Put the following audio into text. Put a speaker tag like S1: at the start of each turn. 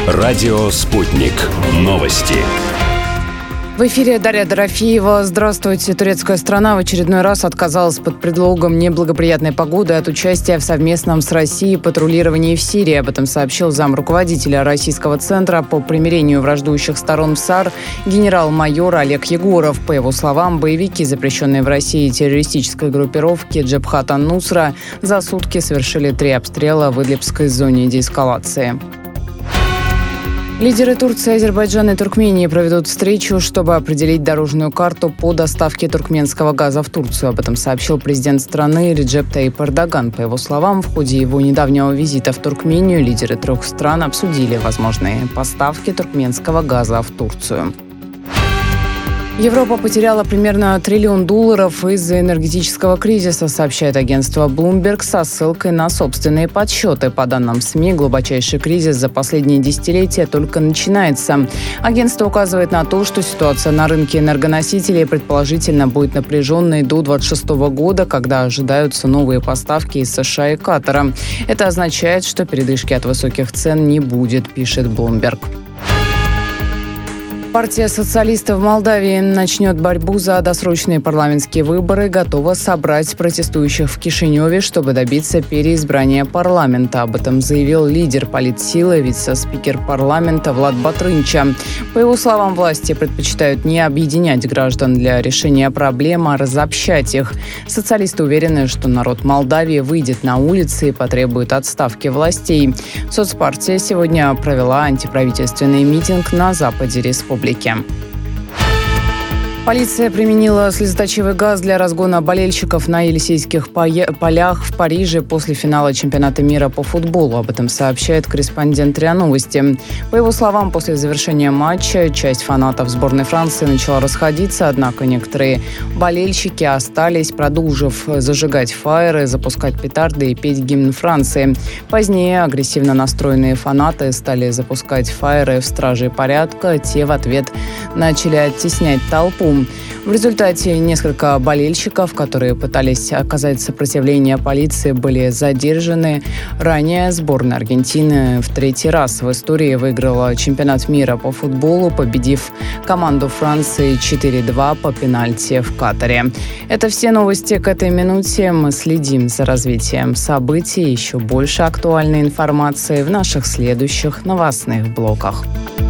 S1: Радио «Спутник». Новости.
S2: В эфире Дарья Дорофеева. Здравствуйте. Турецкая страна в очередной раз отказалась под предлогом неблагоприятной погоды от участия в совместном с Россией патрулировании в Сирии. Об этом сообщил замруководителя Российского центра по примирению враждующих сторон САР генерал-майор Олег Егоров. По его словам, боевики, запрещенные в России террористической группировки Джабхат ан-Нусра, за сутки совершили 3 обстрела в Идлибской зоне деэскалации. Лидеры Турции, Азербайджана и Туркмении проведут встречу, чтобы определить дорожную карту по доставке туркменского газа в Турцию. Об этом сообщил президент страны Реджеп Таyyip Эрдоган. По его словам, в ходе его недавнего визита в Туркмению лидеры 3 стран обсудили возможные поставки туркменского газа в Турцию. Европа потеряла примерно $1 триллион из-за энергетического кризиса, сообщает агентство Bloomberg со ссылкой на собственные подсчеты. По данным СМИ, глубочайший кризис за последние десятилетия только начинается. Агентство указывает на то, что ситуация на рынке энергоносителей предположительно будет напряженной до 2026 года, когда ожидаются новые поставки из США и Катара. Это означает, что передышки от высоких цен не будет, пишет Bloomberg. Партия социалистов Молдавии начнет борьбу за досрочные парламентские выборы, готова собрать протестующих в Кишиневе, чтобы добиться переизбрания парламента. Об этом заявил лидер политсилы, вице-спикер парламента Влад Батрынча. По его словам, власти предпочитают не объединять граждан для решения проблем, а разобщать их. Социалисты уверены, что народ Молдавии выйдет на улицы и потребует отставки властей. Соцпартия сегодня провела антиправительственный митинг на западе республики. Полиция применила слезоточивый газ для разгона болельщиков на Елисейских полях в Париже после финала чемпионата мира по футболу. Об этом сообщает корреспондент РИА Новости. По его словам, после завершения матча часть фанатов сборной Франции начала расходиться, однако некоторые болельщики остались, продолжив зажигать фаеры, запускать петарды и петь гимн Франции. Позднее агрессивно настроенные фанаты стали запускать фаеры в стражей порядка. Те в ответ начали оттеснять толпу. В результате несколько болельщиков, которые пытались оказать сопротивление полиции, были задержаны. Ранее сборная Аргентины в 3-й раз в истории выиграла чемпионат мира по футболу, победив команду Франции 4-2 по пенальти в Катаре. Это все новости к этой минуте. Мы следим за развитием событий. Еще больше актуальной информации в наших следующих новостных блоках.